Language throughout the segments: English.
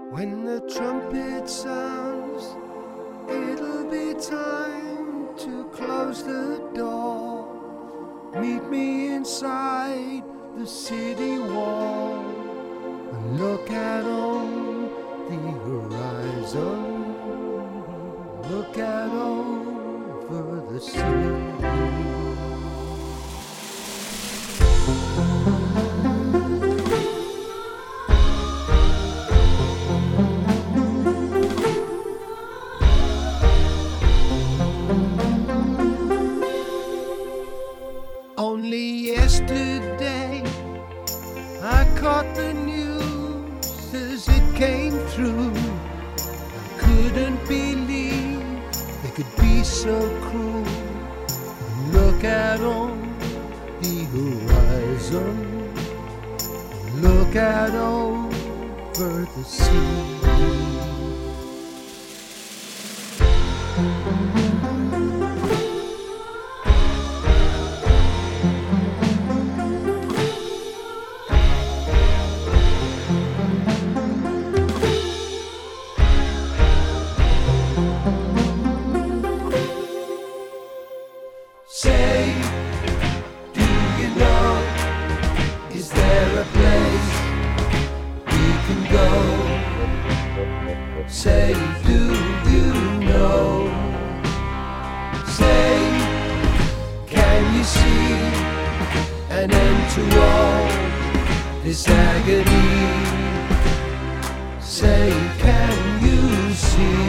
When the trumpet sounds, it'll be time to close the door. Meet me inside the city wall and look out on the horizon. Look out over the sea. Only yesterday I caught the news as it came through. I couldn't believe they could be so cruel. Look out on the horizon. Look out over the sea. Say, do you know, is there a place we can go? Say, do you know? Say, can you see an end to all this agony? Say, can you see?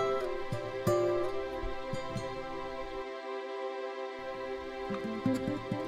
Thank you.